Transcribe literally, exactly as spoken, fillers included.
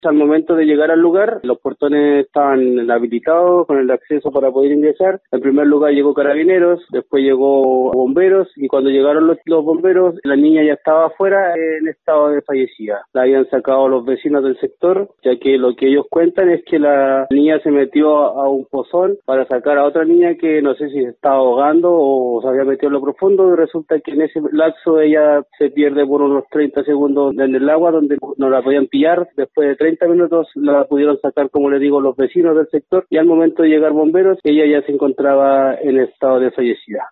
Al momento de llegar al lugar, los portones estaban habilitados con el acceso para poder ingresar. En primer lugar llegó Carabineros, después llegó Bomberos y cuando llegaron los, los bomberos, la niña ya estaba afuera en estado de fallecida. La habían sacado los vecinos del sector, ya que lo que ellos cuentan es que la niña se metió a un pozón para sacar a otra niña que no sé si se estaba ahogando o se había metido en lo profundo y resulta que en ese lapso ella se pierde por unos treinta segundos en el agua donde no la podían pillar. Después de treinta minutos la pudieron sacar, como les digo, los vecinos del sector y al momento de llegar bomberos ella ya se encontraba en estado de fallecida.